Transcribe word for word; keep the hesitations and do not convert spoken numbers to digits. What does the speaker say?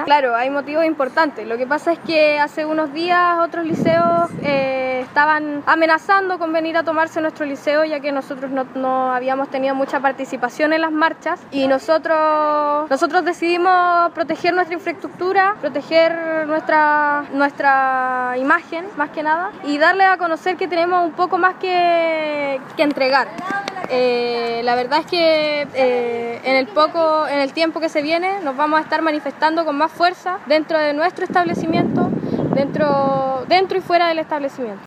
Claro, hay motivos importantes. Lo que pasa es que hace unos días otros liceos eh, estaban amenazando con venir a tomarse nuestro liceo, ya que nosotros no, no habíamos tenido mucha participación en las marchas, y nosotros, nosotros decidimos proteger nuestra infraestructura, proteger nuestra, nuestra imagen, más que nada, y darle a conocer que tenemos un poco más que, que entregar. Eh, la verdad es que eh, en el poco, en el tiempo que se viene nos vamos a estar manifestando con más fuerza dentro de nuestro establecimiento, dentro, dentro y fuera del establecimiento.